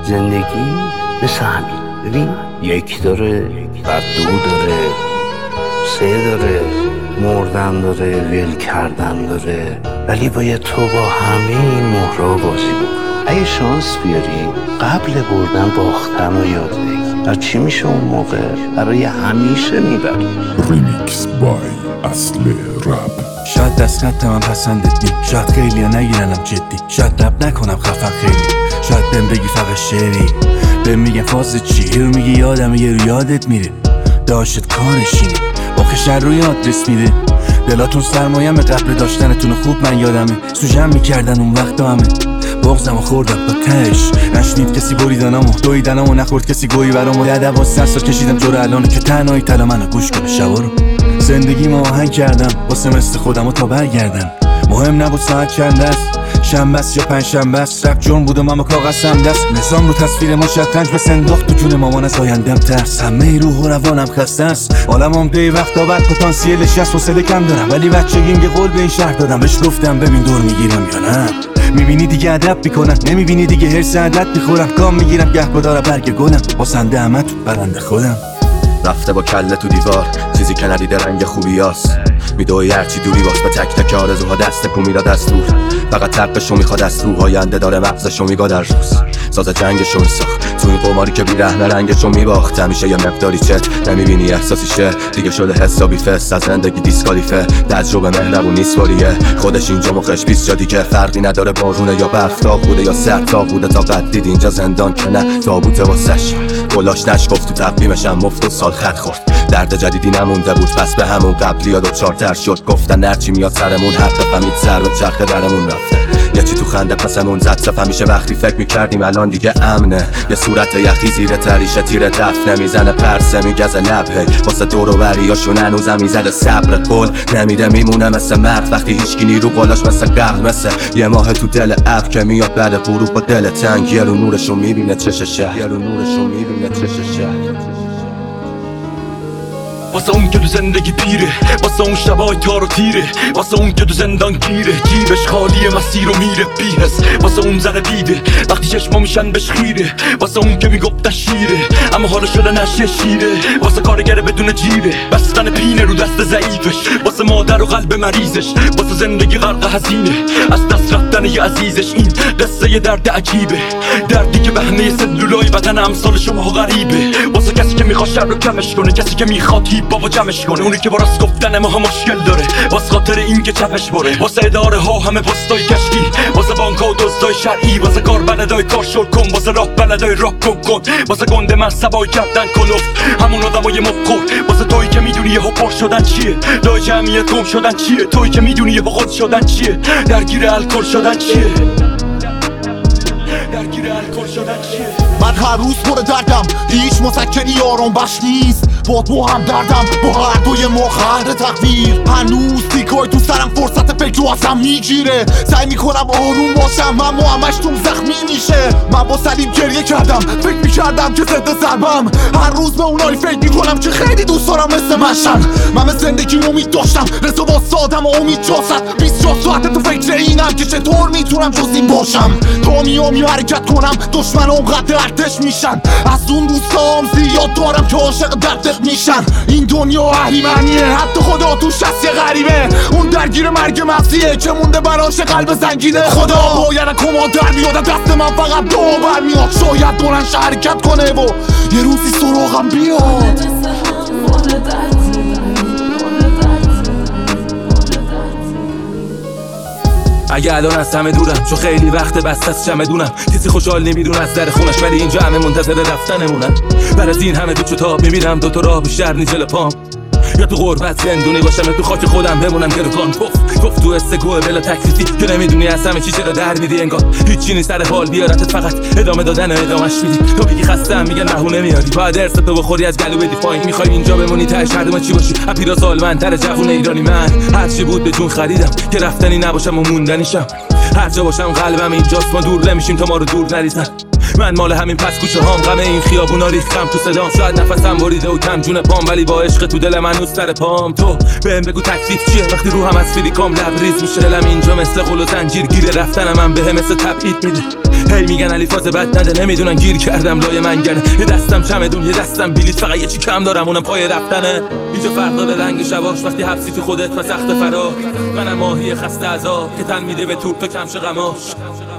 زندگی مثل همین. ببین، یک داره، بعد دو داره، سه داره، مردن داره، ول کردن داره، ولی باید تو با همه این مهرها بازی بکنی. اگه شانس بیاری قبل بردن باختن رو یاد بگی. و چی میشه اون موقع؟ برای همیشه میبری. ریمیکس بای اصل رپ. شاید دست خط من پسندت نی، شاید خیلی ها نگیرنم جدی، شاید رپ نکنم خفن خیلی، شاید بهم بگی فقط شعری، بهم میگن فاز چی، یه رو میگی یادمه یه رو یادت میره، داشت کارشینی آخه شر روی آدرس میده. دلاتون سرمایم قبل داشتنتون خوب من یادمه، سوژم میکردن اون وقت همه بغزمو خوردم با تش، نشنید کسی بریدنمو دویدنمو، نخورد کسی گویی برامو. 12 سال کشیدم جور الانو که تنهایی تلا منو گوش کنه شبا رو. زندگی ما آهنگ کردم واسه مثل خودمو تا برگردم، مهم نبود ساعت چند است، شنبه است یا پنجشنبه است، رپ جرم بود و من با کاغذم دست، نظام رو تصویر ما شطرنج بس انداخت تو جون مامان، از آیندم ترس، همه روح و روانم خسته است، عالمم دی وقتا بعد پتانسیلش هست، حوصله کم دارم ولی بچگیم یه قول به این شهر دادم، بهش گفتم ببین دور میگیرم یا نه، میبینی دیگه ادب میکنم، نمیبینی دیگه هرس عدد میخورم، گام میگیرم گهگدار برگ گلم، باسنده همه تو برنده خودم. رفته با کله تو دیوار، چیزی که ندیده رنگ خوبیاست، میدوی هرچی دوری باز به تک تک آرزوها دست کو میداد از دور، فقط تقشو میخواد از تو، آینده داره مغزشو میگا در روز، ساز جنگشو میساخت تو این قماری که بی رهنه رنگشو میباخت، همیشه یه مقداری چت نمیبینی احساسیشه، دیگه شده حسابی فست از زندگی دیسکالیفه، تجربه مهربون نیست والیه، خودش اینجا مخش 20 جا دیگه، فرقی نداره بارونه یا برف، تاق بوده یا سرد تاق بوده، تا قد دید اینجا زندان که نه تابوته واسش، کلاش نشکفت تو تقویمش هم مفت و سال خط خورد، درد جدیدی نمونده بود پس به همون قبلی یا دوچارتر شد، گفتن هرچی میاد سرمون، حتی فهمید سر به چرخ درمون رفته، یه چی تو خنده پسمون زد، صف همیشه وقتی فکر میکردیم الان دیگه امنه، یه صورت یخی زیر تریشه تیر دفت نمیزنه، پرسه میگزه لب هی واسه دور و بریاشون هنوزم میزده، صبر قول نمیده میمونه مثل مرد وقتی هیچکی نیرو بالاش مثل قبل، مثل یه ماه تو دل ابر که میاد بعد غروب با دل تنگ، یه رو نورشو میبینه چششه، یه رو نورشو میبینه چششه، واسه اون که تو زندگی پیره، واسه اون شبای تار و تیره، واسه اون که تو زندان گیره، جیبش خالیه مسیر رو میره بیهس، واسه اون زره بیده وقتی چشما میشن بهش خیره، واسه اون که میگفت شیره اما حالا شده نشه شیره، واسه کارگره بدون جیره بستن پینه رو دست ضعیفش، واسه مادر و قلب مریضش، واسه زندگی غرق هزینه از دست رفتن یه عزیزش، این قصه یه درد عجیبه، دردی که به همه سلولای بدن امثال شما غریبه، واسه کسی که میخواد شر رو کمش کنه، کسی که میخواد بابا جمعش کنه، اونی که با راست گفتن ما مشکل داره، واسه خاطر این که چپش بره، واسه اداره ها همه پستای کشکی، واسه بانک ها و دزدای شرعی، واسه کار بلدای کار شل کن، واسه راه بلدای راه کن، واسه گنده من سبای کردن کلوف همون آدمای مبخور، واسه تویی که میدونی یهو پر شدن چیه، دای جمعیت گم شدن چیه، تویی که میدونی یهو خود شدن چیه، درگیر الکل شدن چیه، درگیر الکل شدن چیه. من هر روز پر دردم، هیچ مسکنی آرام بخش نیست، با هم دردم با هر دوی ما خهر تقدیر، هنوز تیکای تو سرم فرصت فکر رو ازم میگیره، سعی میکنم آروم باشم اما همش توم زخمی میشه، من با سلیم گریه کردم فکر میکردم که ضد ضربم، هر روز به اونایی فکر میکنم که خیلی دوست دارم مثل منشن، من به زندگی امید داشتم رضا با سادم و امید جاست، 24 ساعت تو فکر اینم که چطور میتونم جز این باشم، تا میام حرکت کنم دشمن اونقدر ارتش میشن، از اون دوستام زیاد دارم که عاشق دردت میشن، این دنیا اهریمنیه حتی خدا توش هست یه غریبه، اون درگیر مرگ مغزیه که مونده براش قلب زنگینه، خدا باید کما در بیاد دست من فقط دو برمیاد، شاید بلنش حرکت کنه و یه روزی سراغم بیاد. اگه الان از همه دورم چون خیلی وقت بست از چمدونم، کسی خوشحال نمیدون از در خونش ولی اینجا همه منتظر رفتنمونن، بعد از این همه پیچ و تاب میبینم دوتا راه بیشتر نیست جلو پام، یا تو غربت زندونی باشم یا تو خاک خودم بمونم گروگان، پف تو استگوه بلا تکلیفی که نمیدونی از همه چی چرا در میدی، انگار هیچی نیست سر حال بیارتت فقط ادامه دادن و ادامش میدی، تو بگی خستم میگن بهونه میاری، باید ارث تو بخوری از گلو بدی پایین، میخوای اینجا بمونی تهش هردوم چی باشی، اپیرا سالمندتر جوون ایرانی، من هرچی بود به جون خریدم که رفتنی نباشم و موندنیشم، هر جا باشم قلبم اینجاست، ما دور نمیشیم تا ما رو دور نریزن، من مال همین پس کوچه هام، غم این خیابونا ریختم تو صدام، شاید نفسم بریده و کم جون پام ولی با عشق تو دل من سر پام، تو بهم بگو تکلیف چیه وقتی روحم از فیلیکام لبریز میشه، دلم اینجا مثل قل و زنجیر گیره، رفتنم من بهم مثل تبعید میده، هی میگن علی فاز بد نده، نمیدونن گیر کردم لای منگنه. یه دستم چمدون، یه دستم بلیط، فقط یه چی کم دارم اونم پای رفتنه. اینجا فرق داره رنگ شواش، وقتی حبسی تو خودت و سخت فرار. منم ماهی خسته عذاب که تن میده به توپ کمش غماش.